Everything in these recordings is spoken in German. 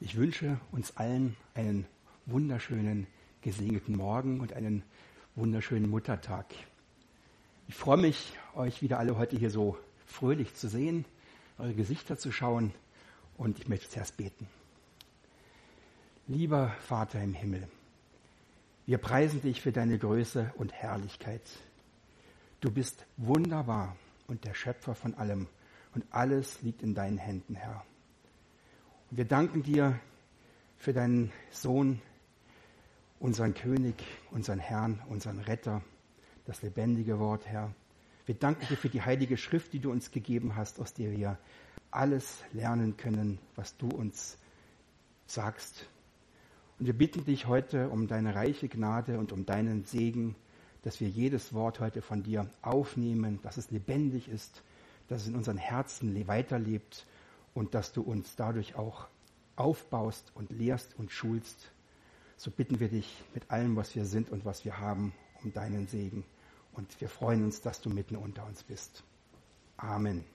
Ich wünsche uns allen einen wunderschönen, gesegneten Morgen und einen wunderschönen Muttertag. Ich freue mich, euch wieder alle heute hier so fröhlich zu sehen, eure Gesichter zu schauen, und ich möchte zuerst beten. Lieber Vater im Himmel, wir preisen dich für deine Größe und Herrlichkeit. Du bist wunderbar und der Schöpfer von allem, und alles liegt in deinen Händen, Herr. Und wir danken dir für deinen Sohn, unseren König, unseren Herrn, unseren Retter, das lebendige Wort, Herr. Wir danken dir für die heilige Schrift, die du uns gegeben hast, aus der wir alles lernen können, was du uns sagst. Und wir bitten dich heute um deine reiche Gnade und um deinen Segen, dass wir jedes Wort heute von dir aufnehmen, dass es lebendig ist, dass es in unseren Herzen weiterlebt und dass du uns dadurch auch aufbaust und lehrst und schulst. So bitten wir dich mit allem, was wir sind und was wir haben, um deinen Segen. Und wir freuen uns, dass du mitten unter uns bist. Amen.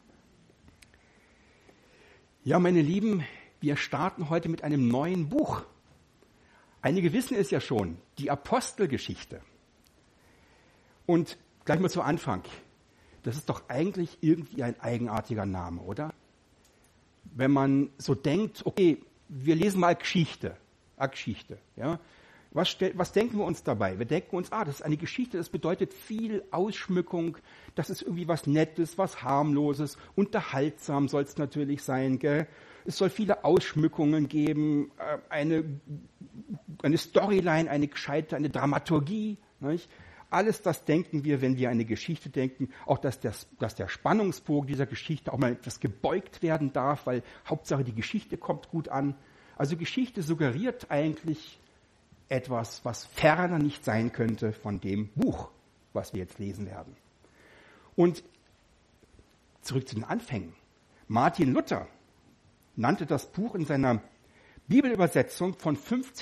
Ja, meine Lieben, wir starten heute mit einem neuen Buch. Einige wissen es ja schon, die Apostelgeschichte. Und gleich mal zu Anfang. Das ist doch eigentlich irgendwie ein eigenartiger Name, oder? Wenn man so denkt, okay, wir lesen mal Geschichte. Ja? Was denken wir uns dabei? Wir denken uns, das ist eine Geschichte, das bedeutet viel Ausschmückung, das ist irgendwie was Nettes, was Harmloses, unterhaltsam soll es natürlich sein, gell? Es soll viele Ausschmückungen geben, eine Storyline, eine gescheite, eine Dramaturgie, nicht? Alles das denken wir, wenn wir an eine Geschichte denken, auch dass der Spannungsbogen dieser Geschichte auch mal etwas gebeugt werden darf, weil Hauptsache die Geschichte kommt gut an. Also Geschichte suggeriert eigentlich etwas, was ferner nicht sein könnte von dem Buch, was wir jetzt lesen werden. Und zurück zu den Anfängen. Martin Luther nannte das Buch in seiner Bibelübersetzung von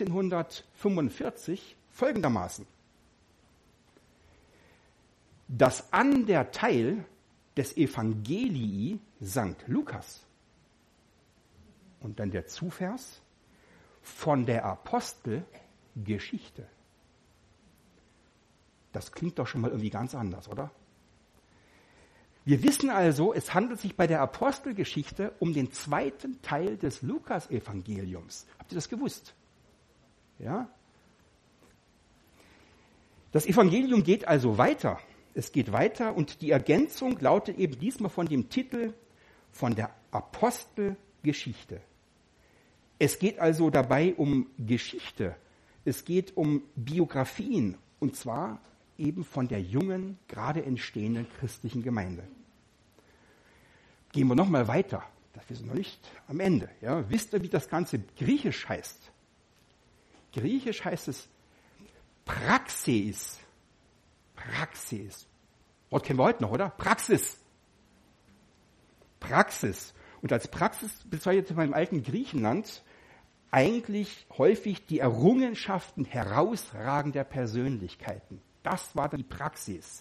1545 folgendermaßen: Das an der Teil des Evangelii St. Lukas. Und dann der Zuvers: von der Apostelgeschichte. Das klingt doch schon mal irgendwie ganz anders, oder? Wir wissen also, es handelt sich bei der Apostelgeschichte um den zweiten Teil des Lukas-Evangeliums. Habt ihr das gewusst? Ja? Das Evangelium geht also weiter. Es geht weiter und die Ergänzung lautet eben diesmal von dem Titel von der Apostelgeschichte. Es geht also dabei um Geschichte. Es geht um Biografien, und zwar eben von der jungen, gerade entstehenden christlichen Gemeinde. Gehen wir nochmal weiter. Wir sind noch nicht am Ende. Ja? Wisst ihr, wie das Ganze griechisch heißt? Griechisch heißt es Praxis. Praxis. Wort kennen wir heute noch, oder? Praxis. Praxis. Und als Praxis bezeichnete man im alten Griechenland eigentlich häufig die Errungenschaften herausragender Persönlichkeiten. Das war die Praxis.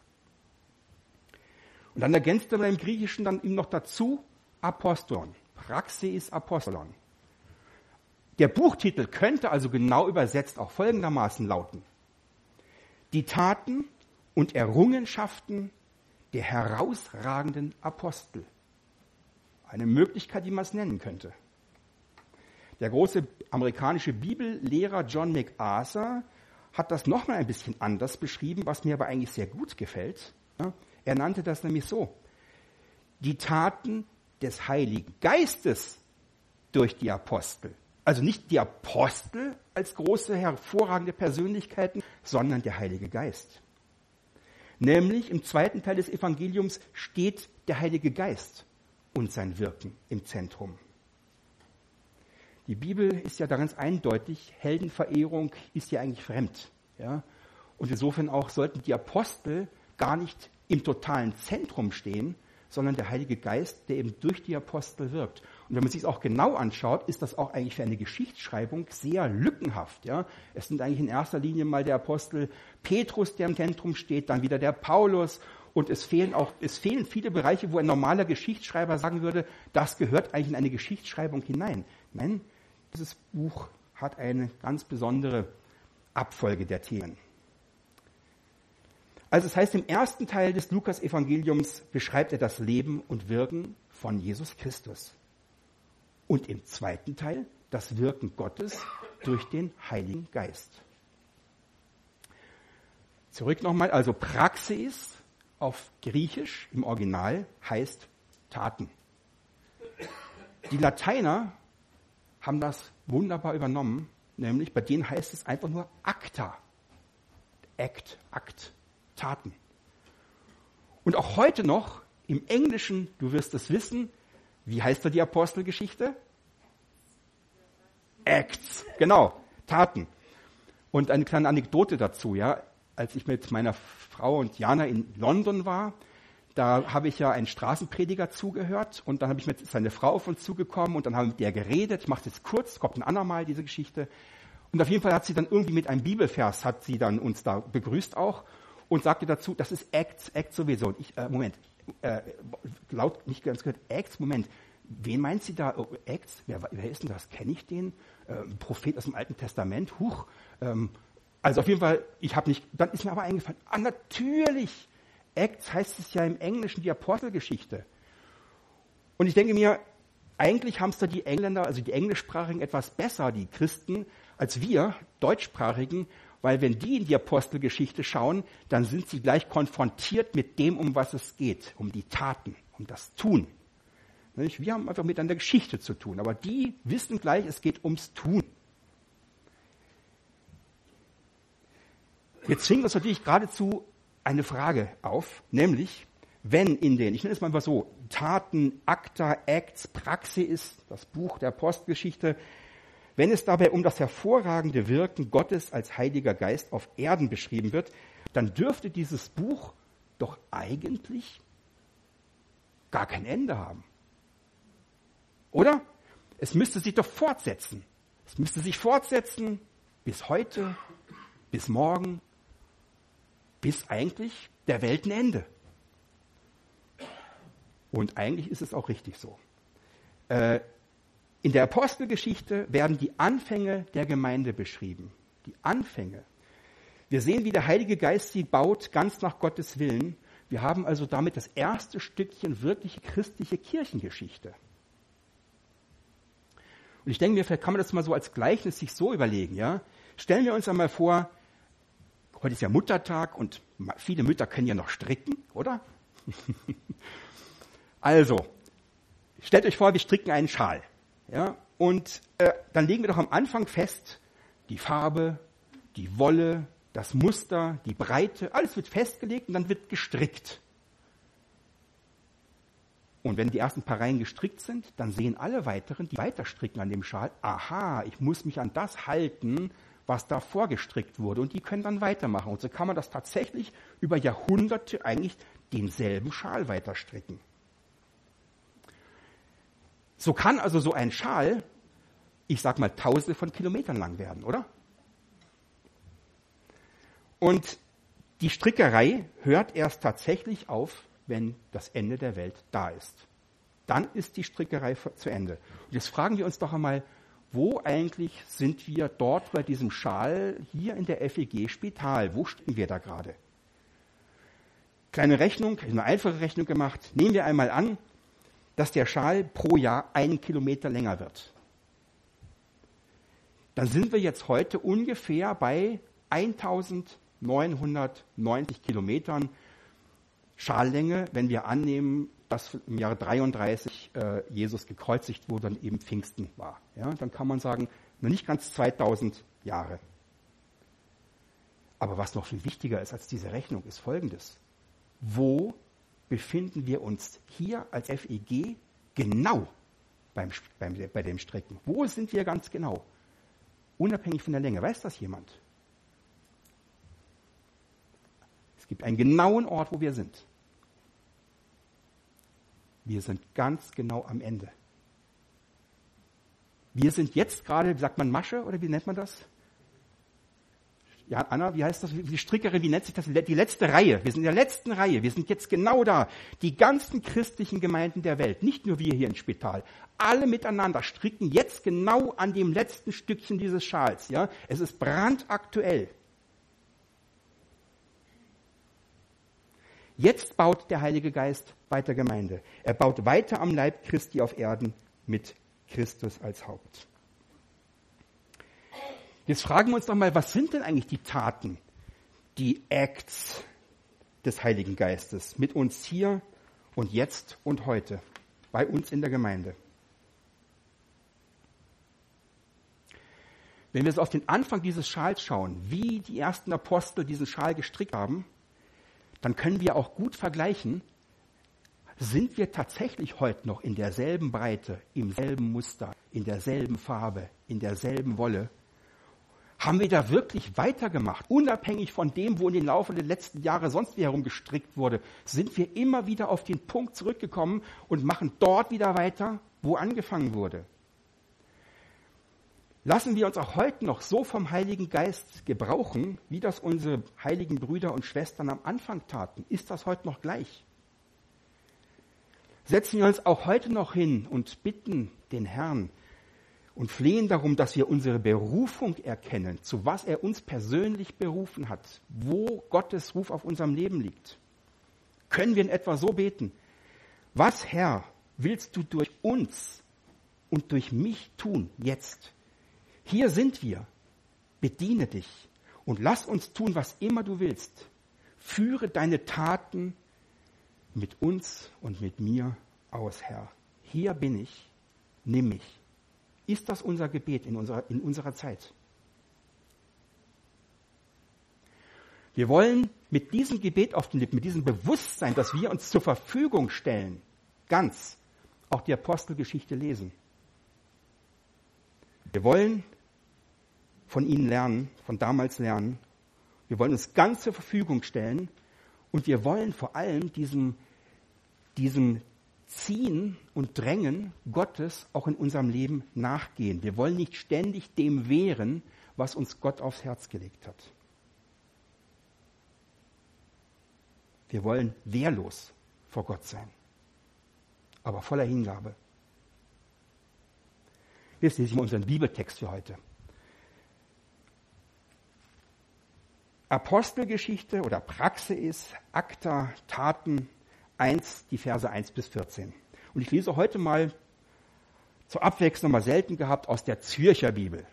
Und dann ergänzte man im Griechischen dann eben noch dazu Apostelon. Praxis Apostolon. Der Buchtitel könnte also genau übersetzt auch folgendermaßen lauten: Die Taten und Errungenschaften der herausragenden Apostel. Eine Möglichkeit, wie man es nennen könnte. Der große amerikanische Bibellehrer John MacArthur hat das nochmal ein bisschen anders beschrieben, was mir aber eigentlich sehr gut gefällt. Er nannte das nämlich so: Die Taten des Heiligen Geistes durch die Apostel. Also nicht die Apostel als große, hervorragende Persönlichkeiten, sondern der Heilige Geist. Nämlich im zweiten Teil des Evangeliums steht der Heilige Geist und sein Wirken im Zentrum. Die Bibel ist ja da ganz eindeutig, Heldenverehrung ist ja eigentlich fremd. Ja? Und insofern auch sollten die Apostel gar nicht im totalen Zentrum stehen, sondern der Heilige Geist, der eben durch die Apostel wirkt. Und wenn man sich das auch genau anschaut, ist das auch eigentlich für eine Geschichtsschreibung sehr lückenhaft. Ja? Es sind eigentlich in erster Linie mal der Apostel Petrus, der im Zentrum steht, dann wieder der Paulus. Und es fehlen viele Bereiche, wo ein normaler Geschichtsschreiber sagen würde, das gehört eigentlich in eine Geschichtsschreibung hinein. Nein, dieses Buch hat eine ganz besondere Abfolge der Themen. Also das heißt, im ersten Teil des Lukas-Evangeliums beschreibt er das Leben und Wirken von Jesus Christus. Und im zweiten Teil das Wirken Gottes durch den Heiligen Geist. Zurück nochmal, also Praxis auf Griechisch im Original heißt Taten. Die Lateiner haben das wunderbar übernommen, nämlich bei denen heißt es einfach nur Acta. Akt, Taten. Und auch heute noch im Englischen, du wirst es wissen, wie heißt da die Apostelgeschichte? Acts, genau, Taten. Und eine kleine Anekdote dazu, ja, als ich mit meiner Frau und Jana in London war, da habe ich ja einen Straßenprediger zugehört und dann habe ich mit seiner Frau auf uns zugekommen und dann haben wir mit der geredet. Ich mache es jetzt kurz, kommt ein andermal diese Geschichte. Und auf jeden Fall hat sie dann irgendwie mit einem Bibelvers, hat sie dann uns da begrüßt auch und sagte dazu, das ist Acts sowieso. Und ich, laut nicht ganz gehört, Acts, Moment, wen meint sie da? Oh, Acts? Wer ist denn das? Kenne ich den? Prophet aus dem Alten Testament? Also auf jeden Fall, dann ist mir aber eingefallen, natürlich, Acts heißt es ja im Englischen die Apostelgeschichte. Und ich denke mir, eigentlich haben es da die Engländer, also die Englischsprachigen etwas besser, die Christen, als wir Deutschsprachigen, weil wenn die in die Apostelgeschichte schauen, dann sind sie gleich konfrontiert mit dem, um was es geht, um die Taten, um das Tun. Wir haben einfach mit an der Geschichte zu tun, aber die wissen gleich, es geht ums Tun. Jetzt zwingt uns natürlich geradezu eine Frage auf, nämlich, wenn in den, ich nenne es mal so, Taten, Acta, Acts, Praxis, das Buch der Apostelgeschichte, wenn es dabei um das hervorragende Wirken Gottes als Heiliger Geist auf Erden beschrieben wird, dann dürfte dieses Buch doch eigentlich gar kein Ende haben. Oder? Es müsste sich doch fortsetzen. Es müsste sich fortsetzen bis heute, bis morgen, bis eigentlich der Weltenende. Und eigentlich ist es auch richtig so. In der Apostelgeschichte werden die Anfänge der Gemeinde beschrieben. Die Anfänge. Wir sehen, wie der Heilige Geist sie baut, ganz nach Gottes Willen. Wir haben also damit das erste Stückchen wirkliche christliche Kirchengeschichte. Und ich denke mir, vielleicht kann man das mal so als Gleichnis sich so überlegen. Ja? Stellen wir uns einmal vor, heute ist ja Muttertag und viele Mütter können ja noch stricken, oder? Also, stellt euch vor, wir stricken einen Schal. Ja? Und dann legen wir doch am Anfang fest, die Farbe, die Wolle, das Muster, die Breite, alles wird festgelegt und dann wird gestrickt. Und wenn die ersten paar Reihen gestrickt sind, dann sehen alle weiteren, die weiter stricken an dem Schal, aha, ich muss mich an das halten, was da vorgestrickt wurde. Und die können dann weitermachen. Und so kann man das tatsächlich über Jahrhunderte eigentlich denselben Schal weiter stricken. So kann also so ein Schal, ich sag mal, Tausende von Kilometern lang werden, oder? Und die Strickerei hört erst tatsächlich auf, wenn das Ende der Welt da ist. Dann ist die Strickerei zu Ende. Und jetzt fragen wir uns doch einmal, wo eigentlich sind wir dort bei diesem Schal hier in der FEG Spital? Wo stehen wir da gerade? Kleine Rechnung, eine einfache Rechnung gemacht. Nehmen wir einmal an, dass der Schal pro Jahr 1 Kilometer länger wird. Dann sind wir jetzt heute ungefähr bei 1990 Kilometern Schallänge, wenn wir annehmen, dass im Jahre 33 Jesus gekreuzigt wurde und eben Pfingsten war. Ja, dann kann man sagen, noch nicht ganz 2000 Jahre. Aber was noch viel wichtiger ist als diese Rechnung, ist Folgendes. Wo befinden wir uns hier als FEG genau bei dem Stricken? Wo sind wir ganz genau? Unabhängig von der Länge. Weiß das jemand? Es gibt einen genauen Ort, wo wir sind. Wir sind ganz genau am Ende. Wir sind jetzt gerade, wie sagt man, Masche oder wie nennt man das? ja, Anna, wie heißt das, die Strickerin, wie nennt sich das, die letzte Reihe. Wir sind in der letzten Reihe, wir sind jetzt genau da. Die ganzen christlichen Gemeinden der Welt, nicht nur wir hier in Spital, alle miteinander stricken jetzt genau an dem letzten Stückchen dieses Schals. Ja? Es ist brandaktuell. Jetzt baut der Heilige Geist weiter Gemeinde. Er baut weiter am Leib Christi auf Erden mit Christus als Haupt. Jetzt fragen wir uns doch mal, was sind denn eigentlich die Taten, die Acts des Heiligen Geistes mit uns hier und jetzt und heute, bei uns in der Gemeinde? Wenn wir jetzt auf den Anfang dieses Schals schauen, wie die ersten Apostel diesen Schal gestrickt haben, dann können wir auch gut vergleichen, sind wir tatsächlich heute noch in derselben Breite, im selben Muster, in derselben Farbe, in derselben Wolle? Haben wir da wirklich weitergemacht, unabhängig von dem, wo in den Laufe der letzten Jahre sonst wie herum gestrickt wurde, sind wir immer wieder auf den Punkt zurückgekommen und machen dort wieder weiter, wo angefangen wurde? Lassen wir uns auch heute noch so vom Heiligen Geist gebrauchen, wie das unsere heiligen Brüder und Schwestern am Anfang taten? Ist das heute noch gleich? Setzen wir uns auch heute noch hin und bitten den Herrn und flehen darum, dass wir unsere Berufung erkennen, zu was er uns persönlich berufen hat, wo Gottes Ruf auf unserem Leben liegt. Können wir in etwa so beten: Was, Herr, willst du durch uns und durch mich tun jetzt? Hier sind wir, bediene dich und lass uns tun, was immer du willst. Führe deine Taten mit uns und mit mir aus, Herr. Hier bin ich, nimm mich. Ist das unser Gebet in unserer Zeit? Wir wollen mit diesem Gebet auf den Lippen, mit diesem Bewusstsein, dass wir uns zur Verfügung stellen, ganz auch die Apostelgeschichte lesen. Wir wollen von ihnen lernen, von damals lernen. Wir wollen uns ganz zur Verfügung stellen und wir wollen vor allem diesem Ziehen und Drängen Gottes auch in unserem Leben nachgehen. Wir wollen nicht ständig dem wehren, was uns Gott aufs Herz gelegt hat. Wir wollen wehrlos vor Gott sein, aber voller Hingabe. Jetzt lese ich mal unseren Bibeltext für heute. Apostelgeschichte oder Praxeis, Akta, Taten 1, die Verse 1 bis 14. Und ich lese heute mal zur Abwechslung, mal selten gehabt, aus der Zürcher Bibel.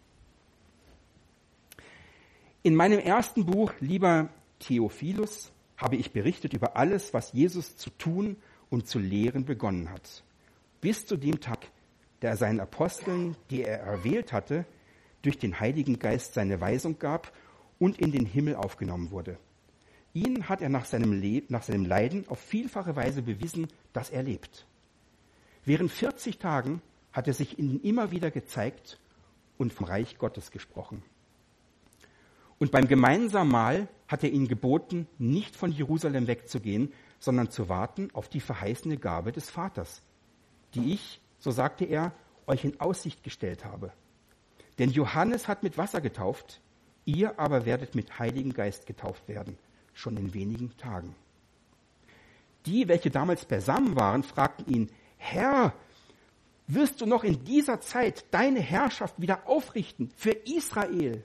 In meinem ersten Buch, lieber Theophilus, habe ich berichtet über alles, was Jesus zu tun und zu lehren begonnen hat, bis zu dem Tag, da er seinen Aposteln, die er erwählt hatte, durch den Heiligen Geist seine Weisung gab und in den Himmel aufgenommen wurde. Ihnen hat er nach seinem Leiden auf vielfache Weise bewiesen, dass er lebt. Während 40 Tagen hat er sich ihnen immer wieder gezeigt und vom Reich Gottes gesprochen. Und beim gemeinsamen Mahl hat er ihnen geboten, nicht von Jerusalem wegzugehen, sondern zu warten auf die verheißene Gabe des Vaters, die ich, so sagte er, euch in Aussicht gestellt habe. Denn Johannes hat mit Wasser getauft, ihr aber werdet mit Heiligen Geist getauft werden, schon in wenigen Tagen. Die, welche damals beisammen waren, fragten ihn: Herr, wirst du noch in dieser Zeit deine Herrschaft wieder aufrichten für Israel?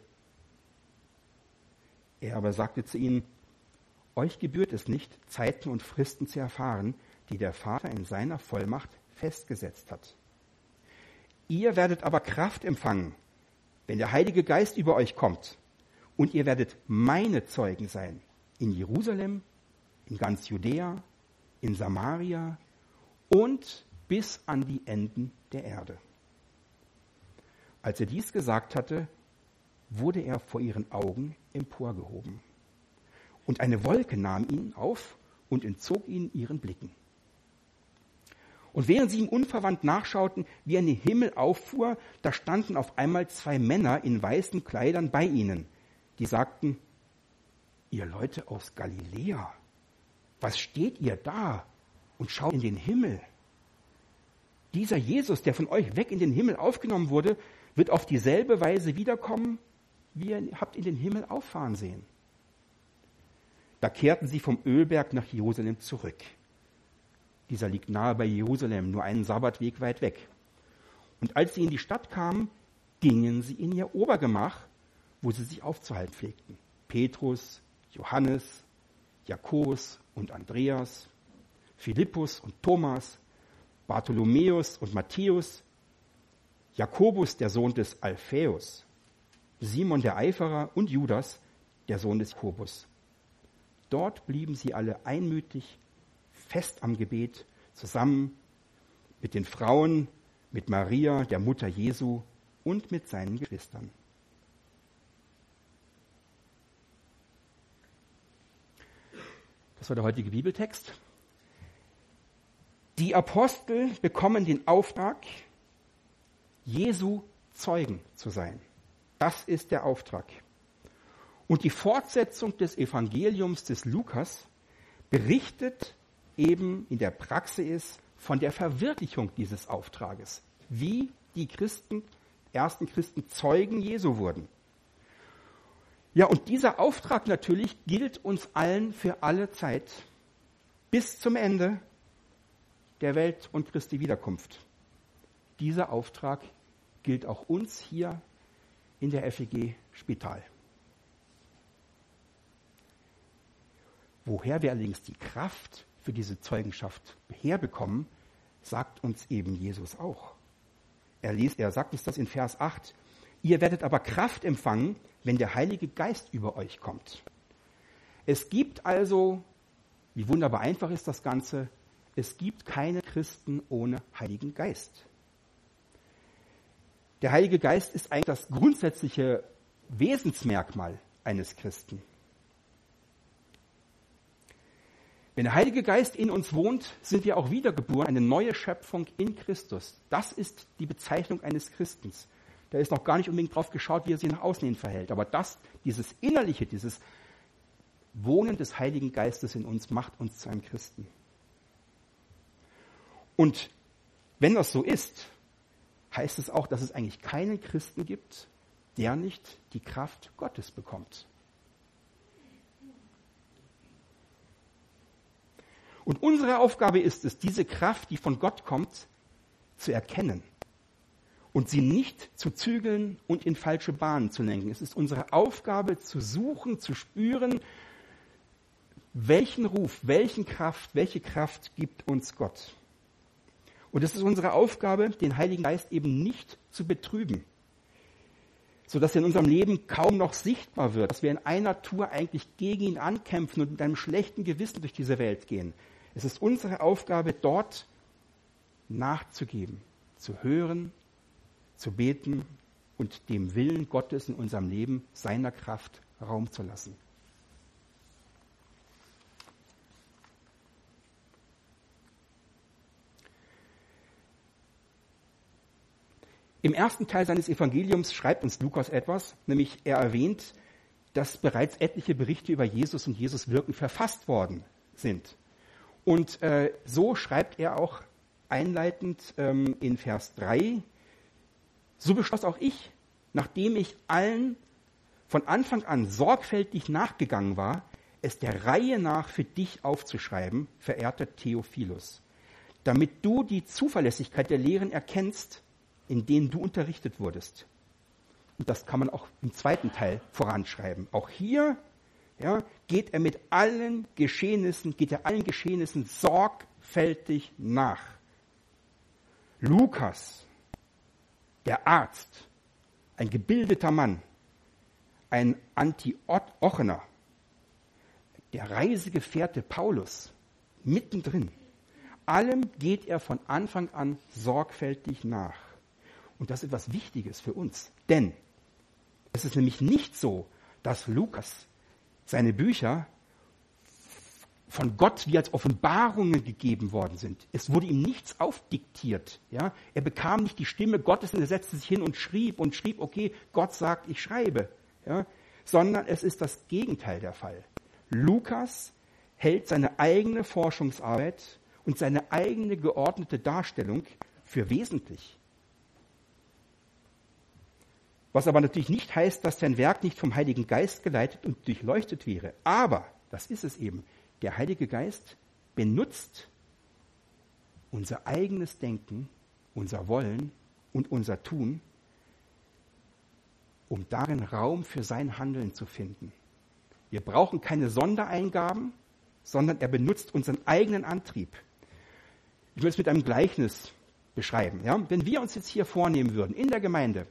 Er aber sagte zu ihnen: Euch gebührt es nicht, Zeiten und Fristen zu erfahren, die der Vater in seiner Vollmacht festgesetzt hat. Ihr werdet aber Kraft empfangen, wenn der Heilige Geist über euch kommt, und ihr werdet meine Zeugen sein, in Jerusalem, in ganz Judäa, in Samaria und bis an die Enden der Erde. Als er dies gesagt hatte, wurde er vor ihren Augen emporgehoben. Und eine Wolke nahm ihn auf und entzog ihn ihren Blicken. Und während sie ihm unverwandt nachschauten, wie er in den Himmel auffuhr, da standen auf einmal 2 Männer in weißen Kleidern bei ihnen, die sagten: Ihr Leute aus Galiläa, was steht ihr da und schaut in den Himmel? Dieser Jesus, der von euch weg in den Himmel aufgenommen wurde, wird auf dieselbe Weise wiederkommen, wir habt in den Himmel auffahren sehen. Da kehrten sie vom Ölberg nach Jerusalem zurück. Dieser liegt nahe bei Jerusalem, nur einen Sabbatweg weit weg. Und als sie in die Stadt kamen, gingen sie in ihr Obergemach, wo sie sich aufzuhalten pflegten. Petrus, Johannes, Jakobus und Andreas, Philippus und Thomas, Bartholomäus und Matthäus, Jakobus, der Sohn des Alphaeus, Simon der Eiferer und Judas, der Sohn des Jakobus. Dort blieben sie alle einmütig, fest am Gebet, zusammen mit den Frauen, mit Maria, der Mutter Jesu und mit seinen Geschwistern. Das war der heutige Bibeltext. Die Apostel bekommen den Auftrag, Jesu Zeugen zu sein. Das ist der Auftrag. Und die Fortsetzung des Evangeliums des Lukas berichtet eben in der Praxis von der Verwirklichung dieses Auftrages, wie die ersten Christen Zeugen Jesu wurden. Ja, und dieser Auftrag natürlich gilt uns allen für alle Zeit, bis zum Ende der Welt und Christi Wiederkunft. Dieser Auftrag gilt auch uns hier in der FEG Spital. Woher wir allerdings die Kraft für diese Zeugenschaft herbekommen, sagt uns eben Jesus auch. Er sagt uns das in Vers 8. Ihr werdet aber Kraft empfangen, wenn der Heilige Geist über euch kommt. Es gibt also, wie wunderbar einfach ist das Ganze, es gibt keine Christen ohne Heiligen Geist. Der Heilige Geist ist eigentlich das grundsätzliche Wesensmerkmal eines Christen. Wenn der Heilige Geist in uns wohnt, sind wir auch wiedergeboren, eine neue Schöpfung in Christus. Das ist die Bezeichnung eines Christens. Da ist noch gar nicht unbedingt drauf geschaut, wie er sich nach außen hin verhält. Aber dieses Innerliche, dieses Wohnen des Heiligen Geistes in uns macht uns zu einem Christen. Und wenn das so ist, heißt es auch, dass es eigentlich keinen Christen gibt, der nicht die Kraft Gottes bekommt. Und unsere Aufgabe ist es, diese Kraft, die von Gott kommt, zu erkennen und sie nicht zu zügeln und in falsche Bahnen zu lenken. Es ist unsere Aufgabe, zu suchen, zu spüren, welchen Ruf, welche Kraft gibt uns Gott. Und es ist unsere Aufgabe, den Heiligen Geist eben nicht zu betrüben, sodass er in unserem Leben kaum noch sichtbar wird, dass wir in einer Tour eigentlich gegen ihn ankämpfen und mit einem schlechten Gewissen durch diese Welt gehen. Es ist unsere Aufgabe, dort nachzugeben, zu hören, zu beten und dem Willen Gottes in unserem Leben, seiner Kraft Raum zu lassen. Im ersten Teil seines Evangeliums schreibt uns Lukas etwas, nämlich er erwähnt, dass bereits etliche Berichte über Jesus und Jesus Wirken verfasst worden sind. Und so schreibt er auch einleitend in Vers 3, so beschloss auch ich, nachdem ich allen von Anfang an sorgfältig nachgegangen war, es der Reihe nach für dich aufzuschreiben, verehrter Theophilus, damit du die Zuverlässigkeit der Lehren erkennst, in denen du unterrichtet wurdest. Und das kann man auch im zweiten Teil voranschreiben. Auch hier geht er allen Geschehnissen sorgfältig nach. Lukas, der Arzt, ein gebildeter Mann, ein Antiochener, der Reisegefährte Paulus, mittendrin. Allem geht er von Anfang an sorgfältig nach. Und das ist etwas Wichtiges für uns. Denn es ist nämlich nicht so, dass Lukas seine Bücher von Gott wie als Offenbarungen gegeben worden sind. Es wurde ihm nichts aufdiktiert. Ja? Er bekam nicht die Stimme Gottes und er setzte sich hin und schrieb, okay, Gott sagt, ich schreibe. Ja? Sondern es ist das Gegenteil der Fall. Lukas hält seine eigene Forschungsarbeit und seine eigene geordnete Darstellung für wesentlich. Was aber natürlich nicht heißt, dass sein Werk nicht vom Heiligen Geist geleitet und durchleuchtet wäre. Aber, das ist es eben, der Heilige Geist benutzt unser eigenes Denken, unser Wollen und unser Tun, um darin Raum für sein Handeln zu finden. Wir brauchen keine Sondereingaben, sondern er benutzt unseren eigenen Antrieb. Ich will es mit einem Gleichnis beschreiben. Ja? Wenn wir uns jetzt hier vornehmen würden, in der Gemeinde,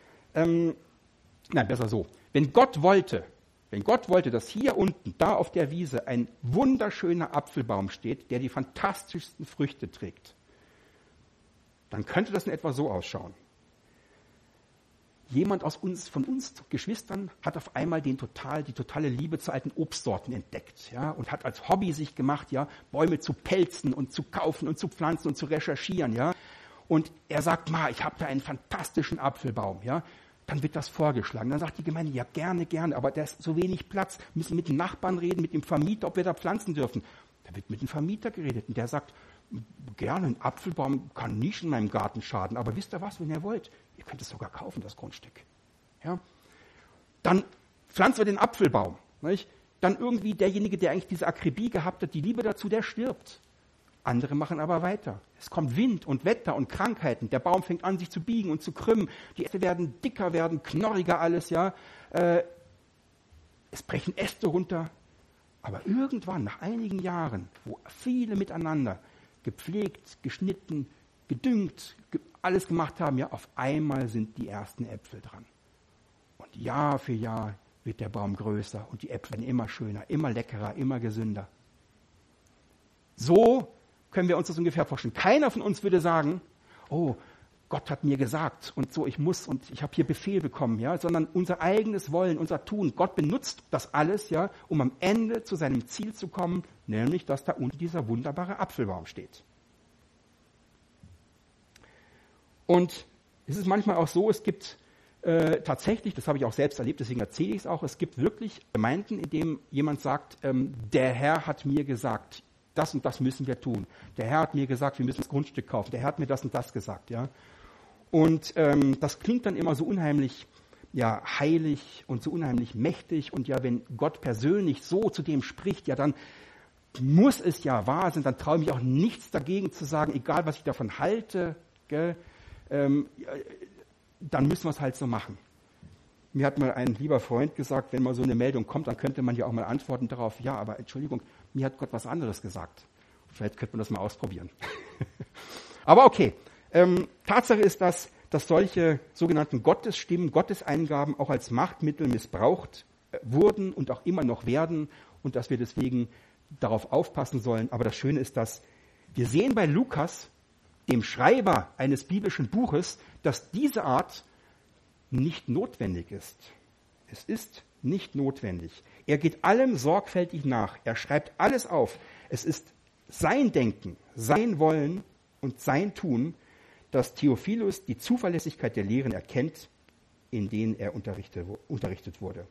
besser so, wenn Gott wollte, dass hier unten, da auf der Wiese, ein wunderschöner Apfelbaum steht, der die fantastischsten Früchte trägt, dann könnte das in etwa so ausschauen. Jemand von uns Geschwistern hat auf einmal die totale Liebe zu alten Obstsorten entdeckt, ja, und hat als Hobby sich gemacht, ja, Bäume zu pelzen und zu kaufen und zu pflanzen und zu recherchieren, ja. Und er sagt, ich habe da einen fantastischen Apfelbaum, ja. Dann wird das vorgeschlagen. Dann sagt die Gemeinde, ja, gerne, aber da ist so wenig Platz. Wir müssen mit den Nachbarn reden, mit dem Vermieter, ob wir da pflanzen dürfen. Da wird mit dem Vermieter geredet und der sagt, gerne, ein Apfelbaum kann nicht in meinem Garten schaden, aber wisst ihr was, wenn ihr wollt, ihr könnt es sogar kaufen, das Grundstück. Ja? Dann pflanzen wir den Apfelbaum. Nicht? Dann irgendwie derjenige, der eigentlich diese Akribie gehabt hat, die Liebe dazu, der stirbt. Andere machen aber weiter. Es kommt Wind und Wetter und Krankheiten. Der Baum fängt an, sich zu biegen und zu krümmen. Die Äste werden dicker, werden knorriger alles. Ja. Es brechen Äste runter. Aber irgendwann, nach einigen Jahren, wo viele miteinander gepflegt, geschnitten, gedüngt, alles gemacht haben, ja, auf einmal sind die ersten Äpfel dran. Und Jahr für Jahr wird der Baum größer und die Äpfel werden immer schöner, immer leckerer, immer gesünder. So können wir uns das ungefähr vorstellen. Keiner von uns würde sagen, oh, Gott hat mir gesagt und so, ich muss und ich habe hier Befehl bekommen, ja, sondern unser eigenes Wollen, unser Tun. Gott benutzt das alles, ja, um am Ende zu seinem Ziel zu kommen, nämlich, dass da unten dieser wunderbare Apfelbaum steht. Und es ist manchmal auch so, es gibt tatsächlich, das habe ich auch selbst erlebt, deswegen erzähle ich es auch, es gibt wirklich Gemeinden, in denen jemand sagt, der Herr hat mir gesagt, das und das müssen wir tun. Der Herr hat mir gesagt, wir müssen das Grundstück kaufen. Der Herr hat mir das und das gesagt. Ja. Und das klingt dann immer so unheimlich heilig und so unheimlich mächtig. Und ja, wenn Gott persönlich so zu dem spricht, ja, dann muss es ja wahr sein. Dann traue ich mich auch nichts dagegen zu sagen, egal was ich davon halte, gell, dann müssen wir es halt so machen. Mir hat mal ein lieber Freund gesagt, wenn mal so eine Meldung kommt, dann könnte man ja auch mal antworten darauf, ja, aber Entschuldigung, mir hat Gott was anderes gesagt. Vielleicht könnte man das mal ausprobieren. Aber okay, Tatsache ist, dass solche sogenannten Gottesstimmen, Gotteseingaben auch als Machtmittel missbraucht wurden und auch immer noch werden und dass wir deswegen darauf aufpassen sollen. Aber das Schöne ist, dass wir sehen bei Lukas, dem Schreiber eines biblischen Buches, dass diese Art nicht notwendig ist. Es ist nicht notwendig. Er geht allem sorgfältig nach. Er schreibt alles auf. Es ist sein Denken, sein Wollen und sein Tun, dass Theophilus die Zuverlässigkeit der Lehren erkennt, in denen er unterrichtet wurde.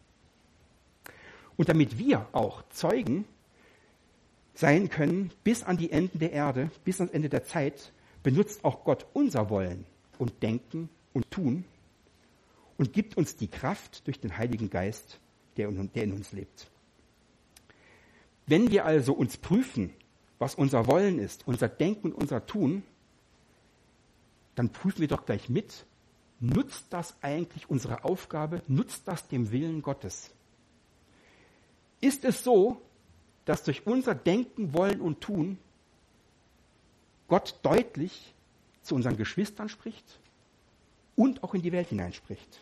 Und damit wir auch Zeugen sein können bis an die Enden der Erde, bis ans Ende der Zeit, benutzt auch Gott unser Wollen und Denken und Tun und gibt uns die Kraft durch den Heiligen Geist, der in uns lebt. Wenn wir also uns prüfen, was unser Wollen ist, unser Denken und unser Tun, dann prüfen wir doch gleich mit, nutzt das eigentlich unsere Aufgabe, nutzt das dem Willen Gottes? Ist es so, dass durch unser Denken, Wollen und Tun Gott deutlich zu unseren Geschwistern spricht und auch in die Welt hineinspricht?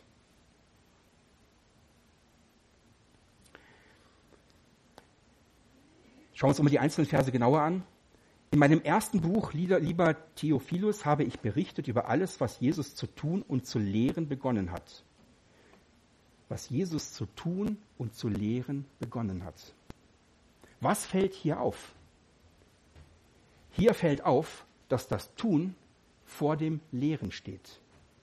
Schauen wir uns mal die einzelnen Verse genauer an. In meinem ersten Buch, lieber Theophilus, habe ich berichtet über alles, was Jesus zu tun und zu lehren begonnen hat. Was Jesus zu tun und zu lehren begonnen hat. Was fällt hier auf? Hier fällt auf, dass das Tun vor dem Lehren steht.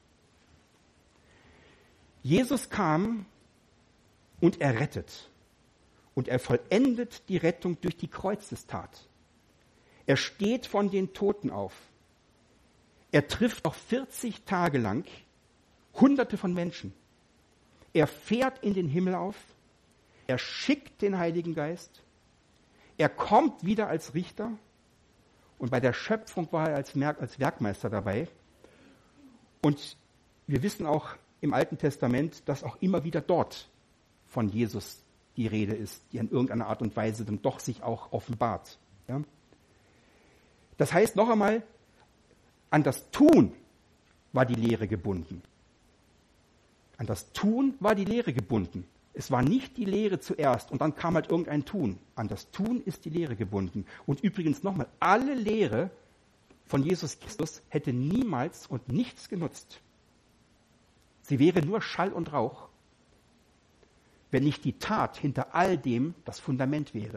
Jesus kam und er rettet. Und er vollendet die Rettung durch die Kreuzestat. Er steht von den Toten auf. Er trifft auch 40 Tage lang Hunderte von Menschen. Er fährt in den Himmel auf. Er schickt den Heiligen Geist. Er kommt wieder als Richter. Und bei der Schöpfung war er als Werkmeister dabei. Und wir wissen auch im Alten Testament, dass auch immer wieder dort von Jesus die Rede ist, die in irgendeiner Art und Weise dann doch sich auch offenbart. Ja? Das heißt noch einmal, an das Tun war die Lehre gebunden. An das Tun war die Lehre gebunden. Es war nicht die Lehre zuerst und dann kam halt irgendein Tun. An das Tun ist die Lehre gebunden. Und übrigens nochmal, alle Lehre von Jesus Christus hätte niemals und nichts genutzt. Sie wäre nur Schall und Rauch, wenn nicht die Tat hinter all dem das Fundament wäre.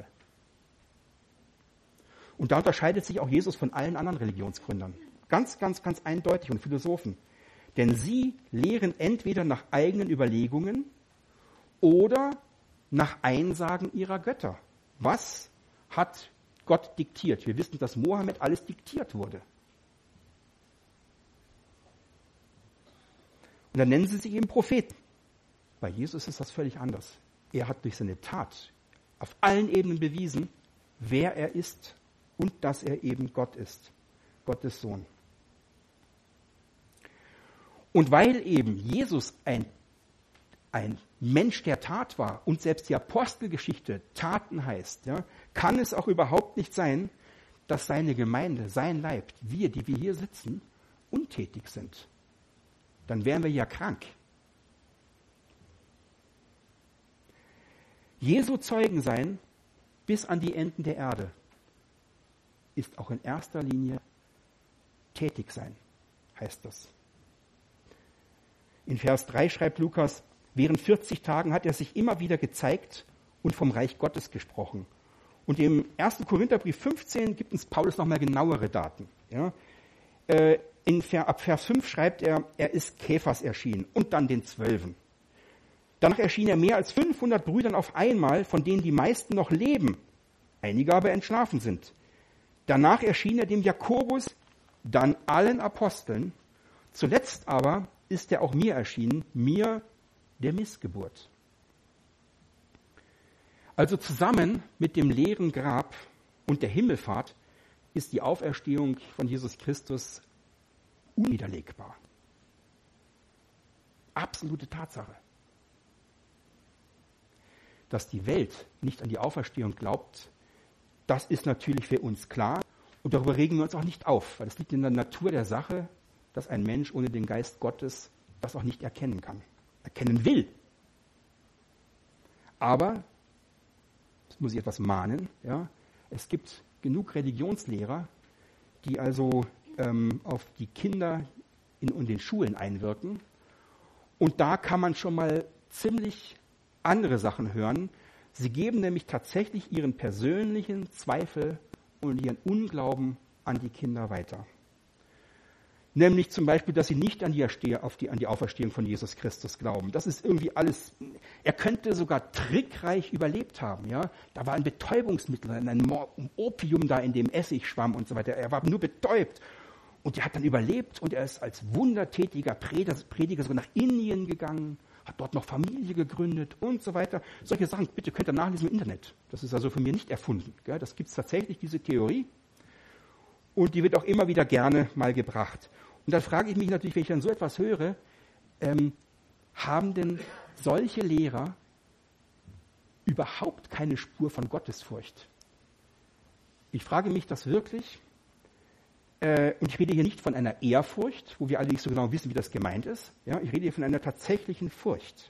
Und da unterscheidet sich auch Jesus von allen anderen Religionsgründern. Ganz, ganz, ganz eindeutig und Philosophen. Denn sie lehren entweder nach eigenen Überlegungen oder nach Einsagen ihrer Götter. Was hat Gott diktiert? Wir wissen, dass Mohammed alles diktiert wurde. Und dann nennen sie sich eben Propheten. Bei Jesus ist das völlig anders. Er hat durch seine Tat auf allen Ebenen bewiesen, wer er ist und dass er eben Gott ist, Gottes Sohn. Und weil eben Jesus ein Mensch der Tat war und selbst die Apostelgeschichte Taten heißt, ja, kann es auch überhaupt nicht sein, dass seine Gemeinde, sein Leib, wir, die wir hier sitzen, untätig sind. Dann wären wir ja krank. Jesu Zeugen sein bis an die Enden der Erde ist auch in erster Linie tätig sein, heißt das. In Vers 3 schreibt Lukas, während 40 Tagen hat er sich immer wieder gezeigt und vom Reich Gottes gesprochen. Und im 1. Korintherbrief 15 gibt uns Paulus nochmal genauere Daten. Ja. Ab Vers 5 schreibt er ist Kephas erschienen und dann den 12. Danach erschien er mehr als 500 Brüdern auf einmal, von denen die meisten noch leben, einige aber entschlafen sind. Danach erschien er dem Jakobus, dann allen Aposteln. Zuletzt aber ist er auch mir erschienen, mir der Missgeburt. Also zusammen mit dem leeren Grab und der Himmelfahrt ist die Auferstehung von Jesus Christus unwiderlegbar. Absolute Tatsache. Dass die Welt nicht an die Auferstehung glaubt, das ist natürlich für uns klar und darüber regen wir uns auch nicht auf, weil es liegt in der Natur der Sache, dass ein Mensch ohne den Geist Gottes das auch nicht erkennen kann, erkennen will. Aber, das muss ich etwas mahnen, ja, es gibt genug Religionslehrer, die also auf die Kinder in den Schulen einwirken. Und da kann man schon mal ziemlich andere Sachen hören. Sie geben nämlich tatsächlich ihren persönlichen Zweifel und ihren Unglauben an die Kinder weiter. Nämlich zum Beispiel, dass sie nicht an die Auferstehung von Jesus Christus glauben. Das ist irgendwie alles, er könnte sogar trickreich überlebt haben. Ja? Da war ein Betäubungsmittel, ein Opium da in dem Essigschwamm und so weiter. Er war nur betäubt und er hat dann überlebt und er ist als wundertätiger Prediger sogar nach Indien gegangen, hat dort noch Familie gegründet und so weiter. Solche Sachen, bitte könnt ihr nachlesen im Internet. Das ist also von mir nicht erfunden. Gell? Das gibt es tatsächlich, diese Theorie. Und die wird auch immer wieder gerne mal gebracht. Und dann frage ich mich natürlich, wenn ich dann so etwas höre, haben denn solche Lehrer überhaupt keine Spur von Gottesfurcht? Ich frage mich das wirklich. Und ich rede hier nicht von einer Ehrfurcht, wo wir alle nicht so genau wissen, wie das gemeint ist. Ja, ich rede hier von einer tatsächlichen Furcht.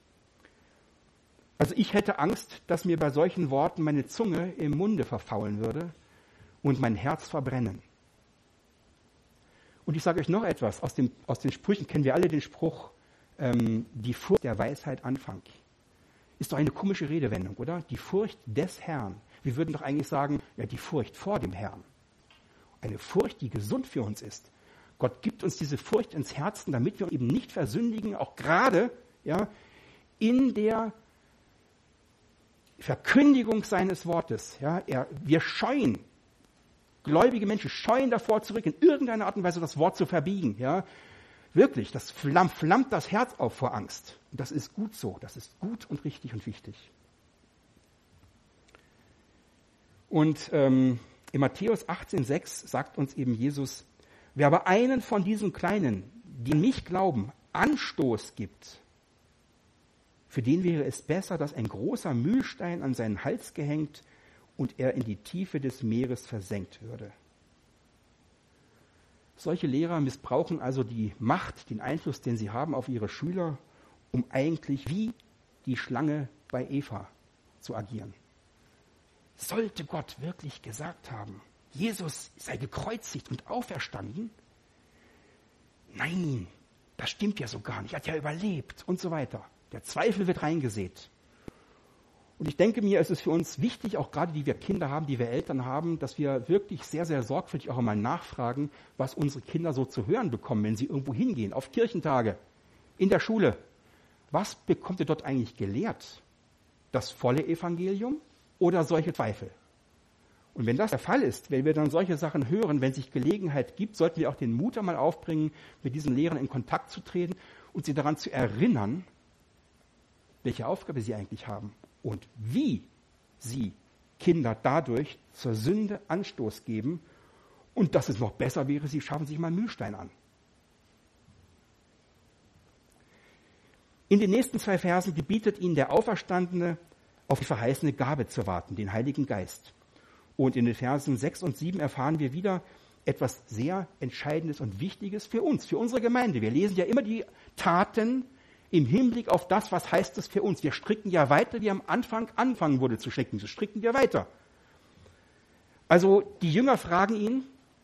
Also ich hätte Angst, dass mir bei solchen Worten meine Zunge im Munde verfaulen würde und mein Herz verbrennen. Und ich sage euch noch etwas, aus den Sprüchen kennen wir alle den Spruch, die Furcht der Weisheit Anfang. Ist doch eine komische Redewendung, oder? Die Furcht des Herrn. Wir würden doch eigentlich sagen, ja, die Furcht vor dem Herrn. Eine Furcht, die gesund für uns ist. Gott gibt uns diese Furcht ins Herzen, damit wir eben nicht versündigen, auch gerade ja, in der Verkündigung seines Wortes. Ja, wir scheuen, gläubige Menschen scheuen davor zurück, in irgendeiner Art und Weise das Wort zu verbiegen. Ja. Wirklich, das flammt das Herz auf vor Angst. Und das ist gut so, das ist gut und richtig und wichtig. Und in Matthäus 18,6 sagt uns eben Jesus, wer aber einen von diesen Kleinen, die an mich glauben, Anstoß gibt, für den wäre es besser, dass ein großer Mühlstein an seinen Hals gehängt und er in die Tiefe des Meeres versenkt würde. Solche Lehrer missbrauchen also die Macht, den Einfluss, den sie haben auf ihre Schüler, um eigentlich wie die Schlange bei Eva zu agieren. Sollte Gott wirklich gesagt haben, Jesus sei gekreuzigt und auferstanden? Nein, das stimmt ja so gar nicht. Er hat ja überlebt und so weiter. Der Zweifel wird reingesät. Und ich denke mir, es ist für uns wichtig, auch gerade die wir Kinder haben, die wir Eltern haben, dass wir wirklich sehr, sehr sorgfältig auch einmal nachfragen, was unsere Kinder so zu hören bekommen, wenn sie irgendwo hingehen, auf Kirchentage, in der Schule. Was bekommt ihr dort eigentlich gelehrt? Das volle Evangelium oder solche Zweifel? Und wenn das der Fall ist, wenn wir dann solche Sachen hören, wenn sich Gelegenheit gibt, sollten wir auch den Mut einmal aufbringen, mit diesen Lehrern in Kontakt zu treten und sie daran zu erinnern, welche Aufgabe sie eigentlich haben und wie sie Kinder dadurch zur Sünde Anstoß geben und dass es noch besser wäre, sie schaffen sich mal einen Mühlstein an. In den nächsten 2 Versen gebietet ihnen der Auferstandene, auf die verheißene Gabe zu warten, den Heiligen Geist. Und in den Versen 6 und 7 erfahren wir wieder etwas sehr Entscheidendes und Wichtiges für uns, für unsere Gemeinde. Wir lesen ja immer die Taten im Hinblick auf das, was heißt es für uns. Wir stricken ja weiter, wie am Anfang anfangen wurde zu stricken. So stricken wir weiter. Also die Jünger fragen ihn,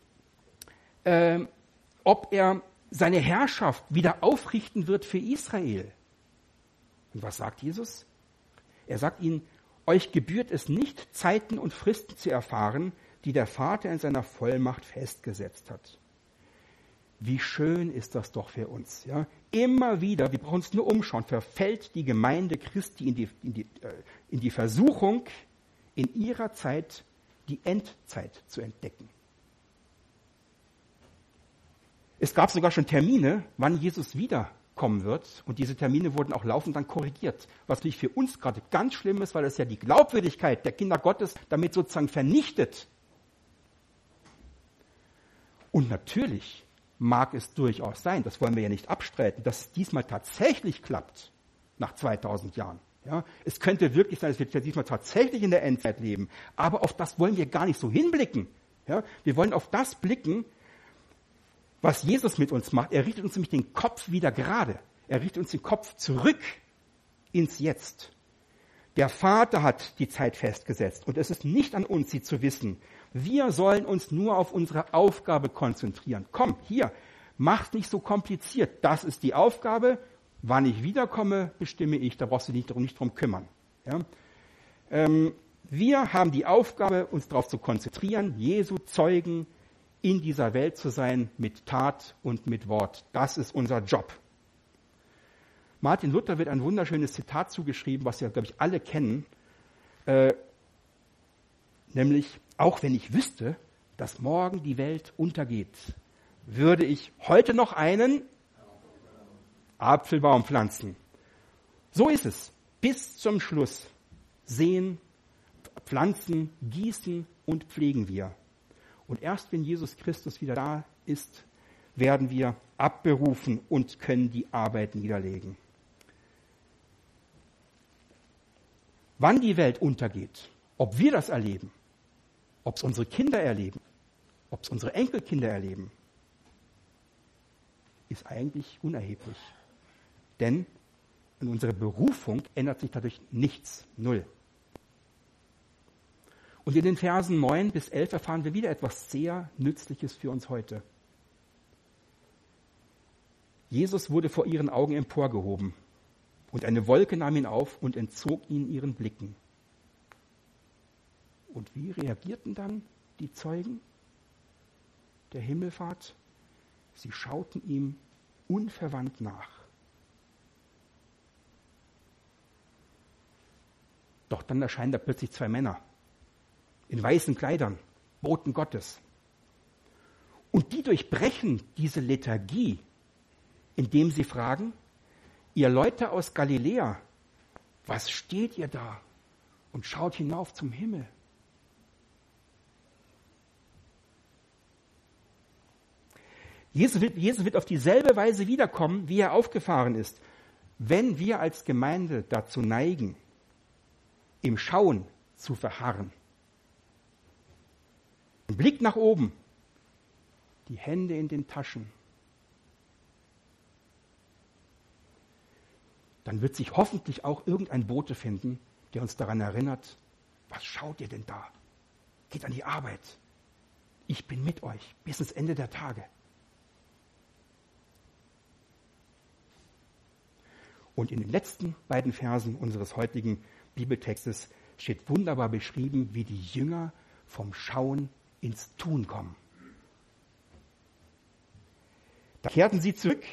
ob er seine Herrschaft wieder aufrichten wird für Israel. Und was sagt Jesus? Er sagt ihnen, euch gebührt es nicht, Zeiten und Fristen zu erfahren, die der Vater in seiner Vollmacht festgesetzt hat. Wie schön ist das doch für uns. Ja? Immer wieder, wir brauchen uns nur umschauen, verfällt die Gemeinde Christi in die Versuchung, in ihrer Zeit die Endzeit zu entdecken. Es gab sogar schon Termine, wann Jesus wiederkommen wird. Und diese Termine wurden auch laufend dann korrigiert. Was natürlich für uns gerade ganz schlimm ist, weil es ja die Glaubwürdigkeit der Kinder Gottes damit sozusagen vernichtet. Und natürlich mag es durchaus sein, das wollen wir ja nicht abstreiten, dass es diesmal tatsächlich klappt, nach 2000 Jahren. Ja, es könnte wirklich sein, dass wir diesmal tatsächlich in der Endzeit leben, aber auf das wollen wir gar nicht so hinblicken. Ja, wir wollen auf das blicken, was Jesus mit uns macht. Er richtet uns nämlich den Kopf wieder gerade. Er richtet uns den Kopf zurück ins Jetzt. Der Vater hat die Zeit festgesetzt und es ist nicht an uns, sie zu wissen. Wir sollen uns nur auf unsere Aufgabe konzentrieren. Komm, hier, mach's nicht so kompliziert. Das ist die Aufgabe. Wann ich wiederkomme, bestimme ich. Da brauchst du dich nicht drum kümmern. Ja? Wir haben die Aufgabe, uns darauf zu konzentrieren, Jesu Zeugen in dieser Welt zu sein, mit Tat und mit Wort. Das ist unser Job. Martin Luther wird ein wunderschönes Zitat zugeschrieben, was ja, glaube ich, alle kennen, nämlich, auch wenn ich wüsste, dass morgen die Welt untergeht, würde ich heute noch einen Apfelbaum pflanzen. So ist es. Bis zum Schluss säen, pflanzen, gießen und pflegen wir. Und erst wenn Jesus Christus wieder da ist, werden wir abberufen und können die Arbeit niederlegen. Wann die Welt untergeht, ob wir das erleben, ob es unsere Kinder erleben, ob es unsere Enkelkinder erleben, ist eigentlich unerheblich. Denn in unserer Berufung ändert sich dadurch nichts, null. Und in den Versen 9 bis 11 erfahren wir wieder etwas sehr Nützliches für uns heute. Jesus wurde vor ihren Augen emporgehoben und eine Wolke nahm ihn auf und entzog ihn ihren Blicken. Und wie reagierten dann die Zeugen der Himmelfahrt? Sie schauten ihm unverwandt nach. Doch dann erscheinen da plötzlich 2 Männer in weißen Kleidern, Boten Gottes. Und die durchbrechen diese Lethargie, indem sie fragen, ihr Leute aus Galiläa, was steht ihr da und schaut hinauf zum Himmel? Jesus wird auf dieselbe Weise wiederkommen, wie er aufgefahren ist. Wenn wir als Gemeinde dazu neigen, im Schauen zu verharren, ein Blick nach oben, die Hände in den Taschen, dann wird sich hoffentlich auch irgendein Bote finden, der uns daran erinnert, was schaut ihr denn da? Geht an die Arbeit. Ich bin mit euch bis ins Ende der Tage. Und in den letzten beiden Versen unseres heutigen Bibeltextes steht wunderbar beschrieben, wie die Jünger vom Schauen ins Tun kommen. Da kehrten sie zurück,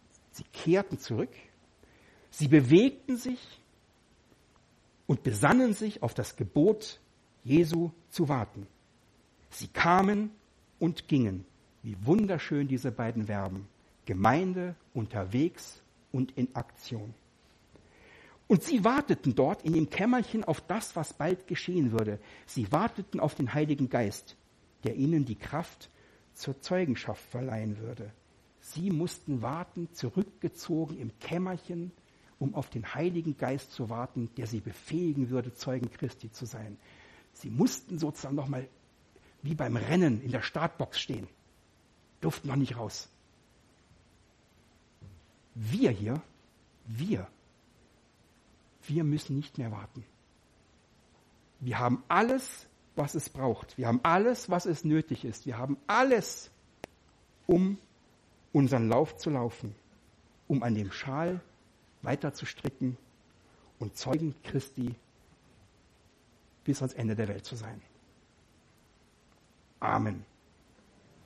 sie bewegten sich und besannen sich auf das Gebot Jesu zu warten. Sie kamen und gingen. Wie wunderschön diese beiden Verben. Gemeinde, unterwegs und in Aktion. Und sie warteten dort in dem Kämmerchen auf das, was bald geschehen würde. Sie warteten auf den Heiligen Geist, der ihnen die Kraft zur Zeugenschaft verleihen würde. Sie mussten warten, zurückgezogen im Kämmerchen, um auf den Heiligen Geist zu warten, der sie befähigen würde, Zeugen Christi zu sein. Sie mussten sozusagen nochmal wie beim Rennen in der Startbox stehen, durften noch nicht raus. Wir müssen nicht mehr warten. Wir haben alles, was es braucht. Wir haben alles, was es nötig ist. Wir haben alles, um unseren Lauf zu laufen, um an dem Schal weiter zu stricken und Zeugen Christi bis ans Ende der Welt zu sein. Amen.